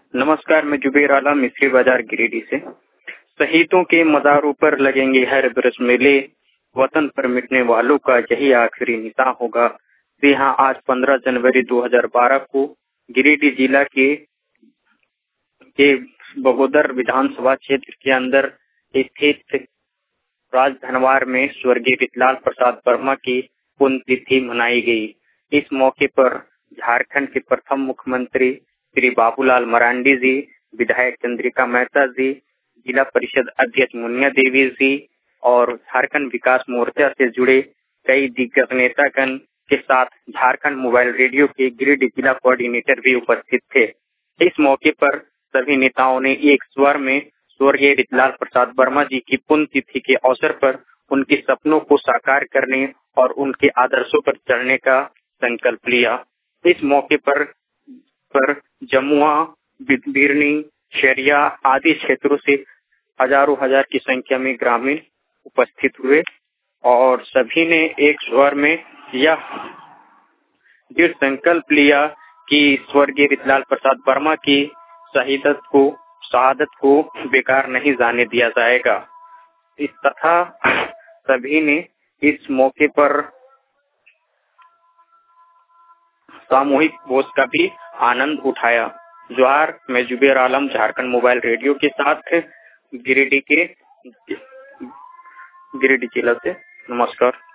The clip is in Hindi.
नमस्कार, मैं जुबेर आलम मिस्री बाजार गिरिडीह से। शहीदों के मज़ारों पर लगेंगे हर बरस मेले, वतन पर मिटने वालों का यही आखिरी निशान होगा। जी हाँ, आज 15 जनवरी 2012 को गिरिडीह जिला के बगोदर विधानसभा क्षेत्र के अंदर स्थित राजधनवार में स्वर्गीय वितलाल प्रसाद वर्मा की पुण्यतिथि मनाई गई। इस मौके पर झारखंड के प्रथम मुख्यमंत्री श्री बाबूलाल मरांडी जी, विधायक चंद्रिका मेहता जी, जिला परिषद अध्यक्ष मुन्ना देवी जी और झारखंड विकास मोर्चा से जुड़े कई दिग्गज नेतागण के साथ झारखंड मोबाइल रेडियो के गिरिडीह जिला कोऑर्डिनेटर भी उपस्थित थे। इस मौके पर सभी नेताओं ने एक स्वर में स्वर्गीय वितलाल प्रसाद वर्मा जी की पुण्यतिथि के अवसर पर उनके सपनों को साकार करने और उनके आदर्शों पर चलने का संकल्प लिया। इस मौके पर जमुआ, बिरनी, शरिया आदि क्षेत्रों से हजार की संख्या में ग्रामीण उपस्थित हुए और सभी ने एक स्वर में यह दृढ़ संकल्प लिया कि स्वर्गीय वितलाल प्रसाद वर्मा की शहादत को बेकार नहीं जाने दिया जाएगा। इस तथा सभी ने इस मौके पर सामूहिक भोज का भी आनंद उठाया। जोहार, मैं जुबेर आलम झारखंड मोबाइल रेडियो के साथ गिरिडीह जिला से। नमस्कार।